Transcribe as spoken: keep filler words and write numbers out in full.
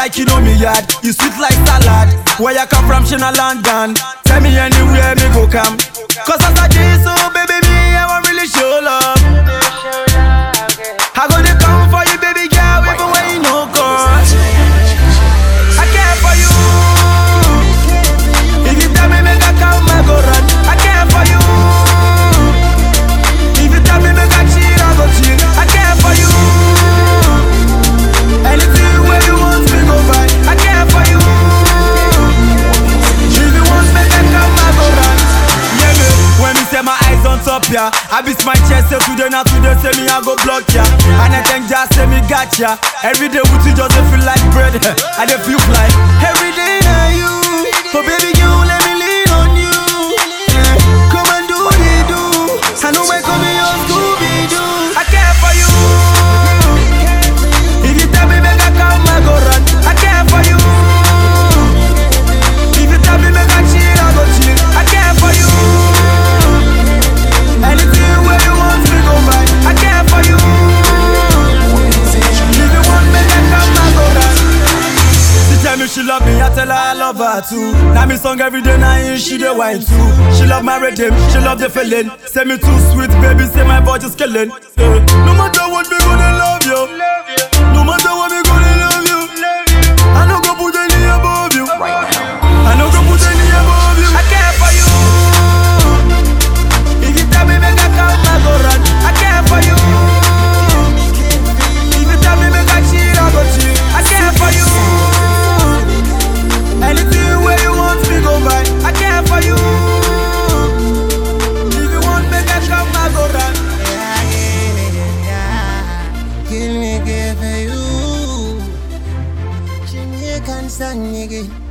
like you know me yard. You sweet like salad. Where you come from, she na London. Tell me anywhere me go come. Cause as I did so, baby, me, I won't really show love. I gonna come for you, baby girl, even when you no cause. I care for you. If you tell me make I come, I go run. I care for you. If you tell me make I cheat, I go cheat. I care for you. Anything where you want me go buy. I care for you. If you want me to come, I go run. Yeah, me. When me say my eyes on top, yeah, I beat my chest, say today, not today, say me I go block ya. And I think just say me got ya. Every day with you just feel like bread. I dey feel like every day now you. So baby you let me lean on you. Yeah. Come and do what you do. I know I come in your Scooby-Doo. I care for you. If you tell me make I come, I go run. I care for you. If you tell me make I chill, I go chill. I care for you. Anything where you want me go buy. I care for you. If you want me to come, I go run. She tell me she love me, I tell her I love her too. Now me song every day, now in she the wine too. She love my rhythm, she love the feeling. Say me too sweet, baby, say my voice is killing. Yeah. No matter what, me gonna love you. No matter what, me gonna love you. I no go put any above you. I no go put any above you. I care for you. If you tell me make I come, I go run. I care for you. If you tell me make I cheat, I go cheat. I care for you. Anything where you want me go buy. I care for you. If you want make I come, I go run. Kill me, give you. She make constant nigga.